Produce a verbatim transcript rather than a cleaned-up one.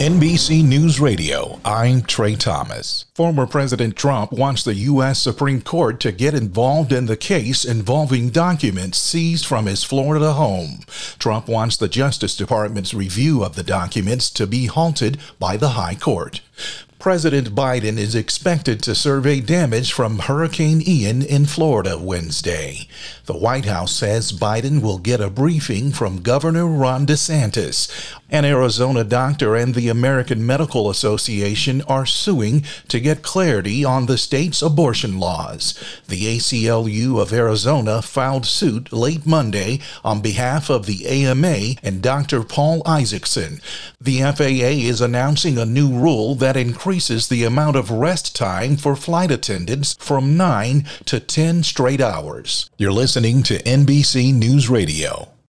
N B C News Radio, I'm Trey Thomas. Former President Trump wants the U S Supreme Court to get involved in the case involving documents seized from his Florida home. Trump wants the Justice Department's review of the documents to be halted by the High Court. President Biden is expected to survey damage from Hurricane Ian in Florida Wednesday. The White House says Biden will get a briefing from Governor Ron DeSantis. An Arizona doctor and the American Medical Association are suing to get clarity on the state's abortion laws. The A C L U of Arizona filed suit late Monday on behalf of the A M A and Doctor Paul Isaacson. The F A A is announcing a new rule that increases the amount of rest time for flight attendants from nine to ten straight hours. You're listening to N B C News Radio.